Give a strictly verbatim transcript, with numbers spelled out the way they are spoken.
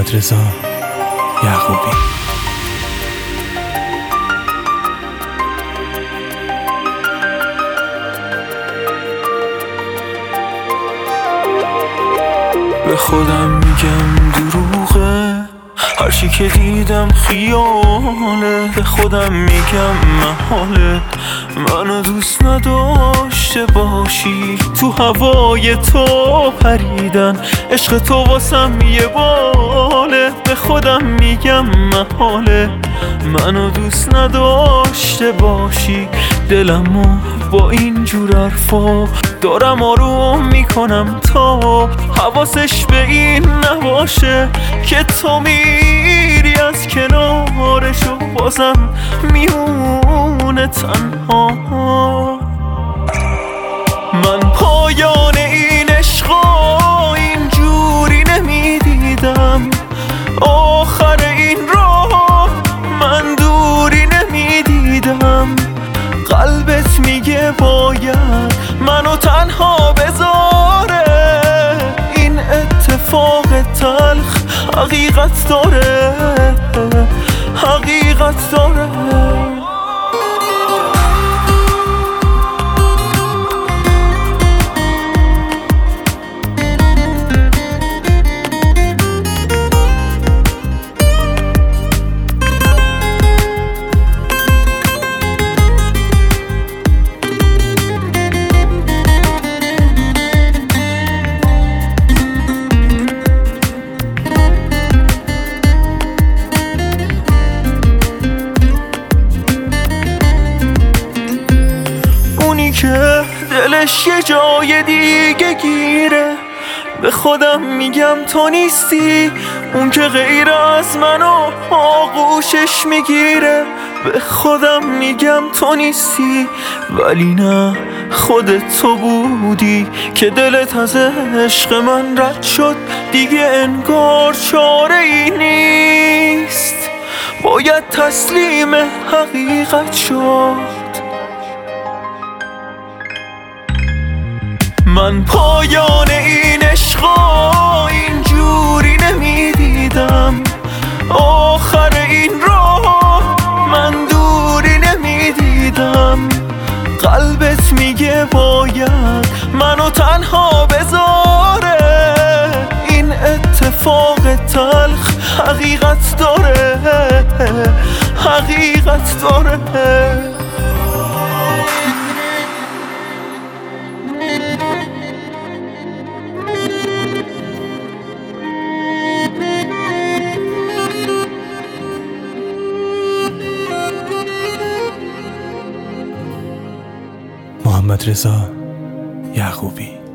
محمد رضا یعقوبی. به خودم میگم دروغه، هرچی که دیدم خیاله. به خودم میگم محاله منو دوست نداشته باشی. تو هوای تو پریدن، عشق تو واسم یه باله. به خودم میگم محاله منو دوست نداشته باشی. دلمو با این جور حرفا دارم آروم میکنم تا حواسش به این نباشه که تو میری از کنارش و بازم میمونه تنها. من پایان این عشقا اینجوری نمیدیدم، آخر این راه من دوری نمیدیدم. قلبت میگه باید منو تنها بذاره، این اتفاق تلخ حقیقت داره، حقیقت داره. که دلش یه جای دیگه گیره، به خودم میگم تو نیستی اون که غیر از منو آغوشش میگیره. به خودم میگم تو نیستی ولی نه خودت تو بودی که دلت از عشق من رد شد. دیگه انگار چاره ای نیست، باید تسلیم حقیقت شد. من پایان این عشقا اینجوری نمیدیدم، آخر این راه من دوری نمیدیدم. قلبت میگه باید منو تنها بذاره، این اتفاق تلخ حقیقت داره، حقیقت داره. محمد رضا یعقوبی.